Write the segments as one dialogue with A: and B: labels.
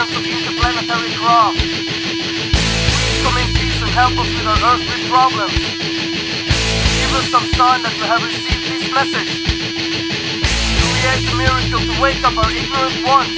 A: occupants of interplanetary craft. Please come in peace and help us with our earthly problems. Give us some sign that you have received this message. Create a miracle to wake up our ignorant ones.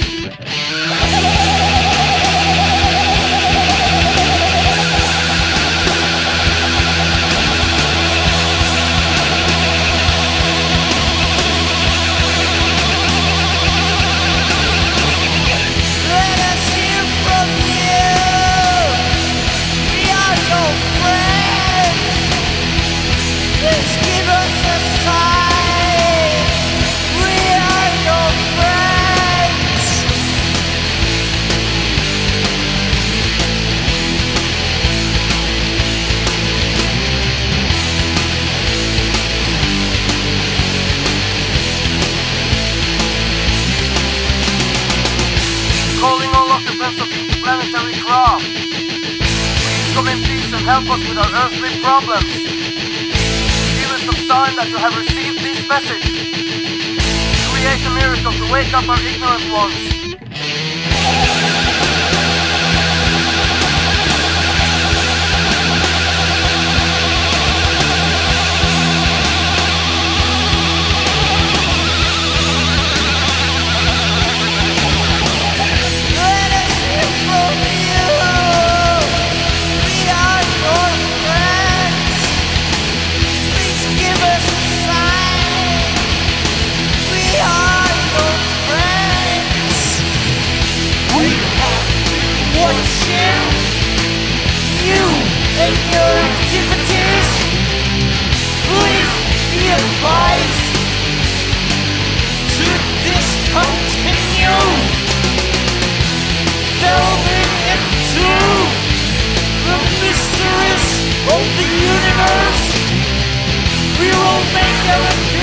A: Calling all occupants of interplanetary craft. Please come in peace and help us with our earthly problems. Give us some sign that you have received this message. Create a miracle to wake up our ignorant ones.
B: And your activities, please be advised to discontinue delving into the mysteries of the universe. We will make our